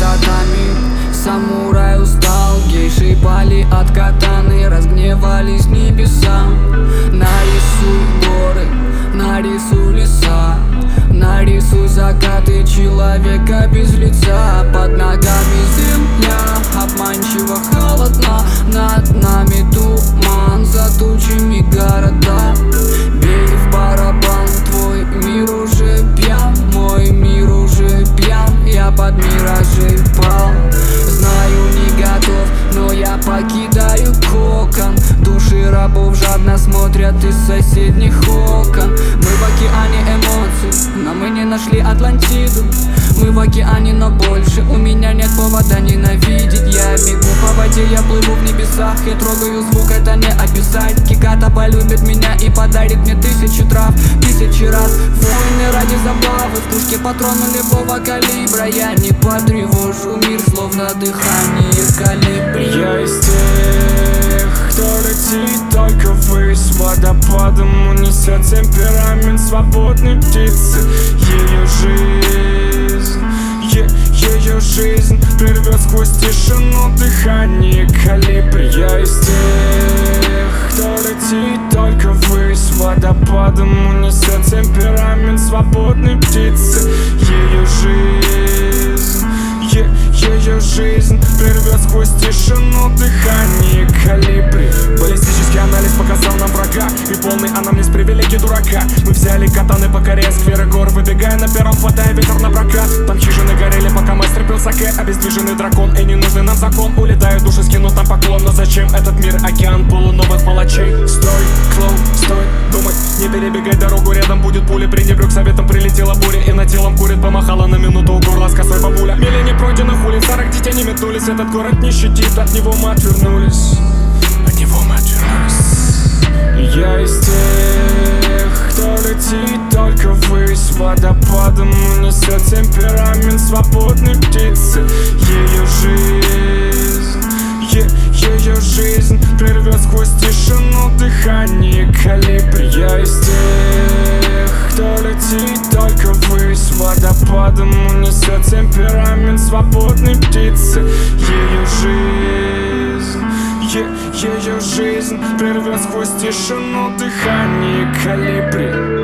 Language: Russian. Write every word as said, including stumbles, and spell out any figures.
татами. Самурай устал, гейши пали от катаны, разгневались небеса. Нарисуй горы, нарисуй леса, нарисуй закаты человека без лица. Под ногами земля, обманчиво холодна, над нами туман, за тучами города. Бей в барабан, твой мир уже пьян, мой мир уже пьян, я под миражей пал. Знаю, не готов, но я покидаю кокон. Души рабов жадно смотрят из соседних окон. Мы в океане эмоций, но мы не нашли Атлантиду. Мы в океане, но больше у меня нет повода ненавидеть. Я бегу по воде, я плыву в небесах, я трогаю звук, это не описать. Киката полюбит меня и подарит мне тысячу трав, тысячи раз. Войны ради забавы, в пушке патроны любого калибра. Я не потревожу мир, словно дыхание колибри. Я из тех, кто летит только ввысь, водопадом унесет темперамент свободной птицы. Ее жизнь, е ее жизнь прервет сквозь тишину дыхание колибри. Я из тех, кто летит только ввысь, водопадом унесет темперамент свободной птицы. Ее жизнь, е ее жизнь прервет сквозь тишину дыхание колибри. Баллистический анализ показал нам врага и полный анамнез привилегий дурака. Мы взяли катаны, покоряя скверы гор, выбегая на первом, хватая ветер на прокат. Там хижины горели, пока мастер пил саке. Обездвиженный дракон и ненужный нам закон. Улетают души, скинут нам поклон. Но зачем этот мир, океан полуновых палачей? Стой, клоун, стой, думать, не перебегай дорогу. Рядом будет пуля, пренебрег советом, прилетела буря. И над телом курит, помахала на минуту у горла с косой бабуля. Мили не пройденных улиц, старых детей не метнулись. Этот город не щадит, от него мы отвернулись. От него мы отвернулись. Я из тех, кто летит только ввысь, водопадом унесет темперамент свободной птицы. Ее жизнь, е ее жизнь прервет сквозь тишину дыхание колибри. Я из тех, кто летит только ввысь, водопадом унесет темперамент свободной птицы. Ее жизнь, е ее жизнь прервет сквозь тишину дыхание колибри.